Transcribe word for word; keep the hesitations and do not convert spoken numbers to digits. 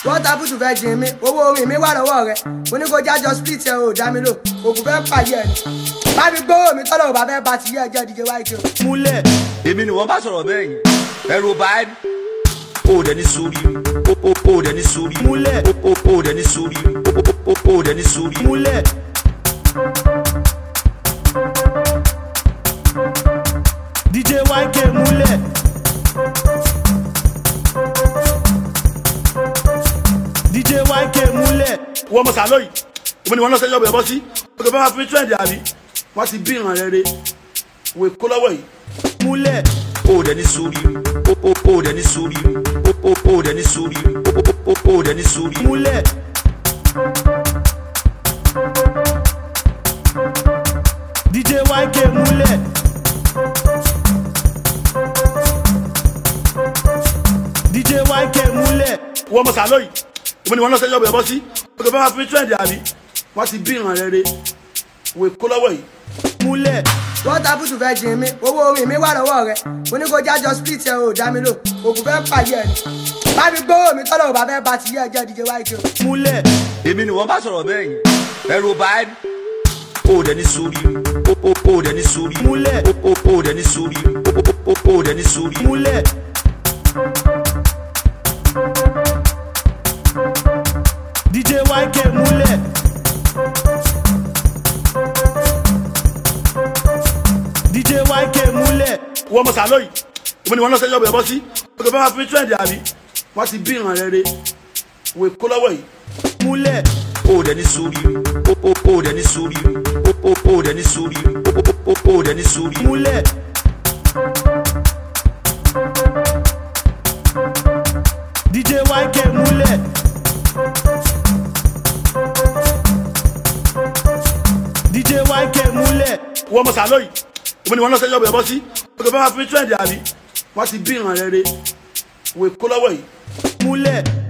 What happened to Virgin mi? Owó orin mi wà lọ́wọ́ rẹ̀. Mo ní kó jájọ split ẹ̀ o dá mi lò. Òkú fẹ́ pàyẹ́ ẹ̀ ni. Bá mi gbówó mi tọ́lọ̀ bàbá ẹ̀ bá ti yẹ ẹ̀jẹ̀ D J Y K. Múlẹ̀. Èmi ni wọ́n bá sọ̀rọ̀ bẹ́ẹ̀ yìí. Ẹ̀rù bá ẹ̀ o dẹ̀ ní sórí mi. O dẹ̀ ní sórí mi. Múlẹ̀. O dẹ̀ ní sórí mi. O dẹ̀ ní sórí mi. Múlẹ̀. D J Y K múlẹ̀. D J Y K múlẹ̀. Wọ́n mọ̀ sàlọ́ yìí, ìbọn ni wọ́n lọ sẹ́jọ́ bẹ̀rẹ̀ bọ́ sí. Ọkọ̀ bá máa fi trend àbí, wọ́n ti bí ìràn rere. Wò kó lọ́wọ́ yìí. Múlẹ̀. O dẹ̀ ní sórí mi. O dẹ̀ ní sórí mi. O dẹ̀ ní sórí mi. O dẹ̀ ní sórí mi. Múlẹ̀. D J Y K múlẹ̀. D J Y K múlẹ̀. Wọ́n mọ̀ sàlọ́ yìí, ìbọn ni wọ́n lọ sẹ́jọ́ bẹ̀rẹ̀ bọ́ sí. Ọkọ̀ bá máa fi trend àbí, wọ́n ti bí ìràn rere. Wò kó lọ́wọ́ yìí. Múlẹ̀. What happened to Virgin mi? Owó orin mi wà lọ́wọ́ rẹ̀. Mo ní kó jájọ split ẹ̀ o dá mi lò. Òkú fẹ́ pàyẹ́ ẹ̀ ni. Bá mi gbówó mi tọ́lọ̀ bàbá ẹ̀ bá ti yẹ ẹ̀jẹ̀ D J Y K. Múlẹ̀. Èmi ni wọ́n bá sọ̀rọ̀ bẹ́ẹ̀ yìí. Ẹ̀rù bá ẹ̀ o dẹ̀ ní sórí mi. O dẹ̀ ní sórí mi. Múlẹ̀. O dẹ̀ ní sórí mi. O dẹ̀ ní sórí mi. Múlẹ̀. D J Y K múlẹ̀. D J Y K múlẹ̀. Wọ́n mọ̀ sàlọ́ yìí, ìbọn ni wọ́n lọ sẹ́jọ́ bẹ̀rẹ̀ bọ́ sí. Ọkọ̀ bá máa fi trend àbí, wọ́n ti bí ìràn rere. Wò kó lọ́wọ́ yìí. Múlẹ̀. O dẹ̀ ní sórí mi. O dẹ̀ ní sórí mi. O dẹ̀ ní sórí mi. O dẹ̀ ní sórí mi. Múlẹ̀. D J Y K múlẹ̀. D J Y K múlẹ̀. Wọ́n mọ̀ sàlọ́ yìí, ìbọn ni wọ́n lọ sẹ́jọ́ bẹ̀rẹ̀ bọ́ sí. Ọkọ̀ bá máa fi trend àbí, wọ́n ti bí ìràn rere. Wò kó lọ́wọ́ yìí. Múlẹ̀.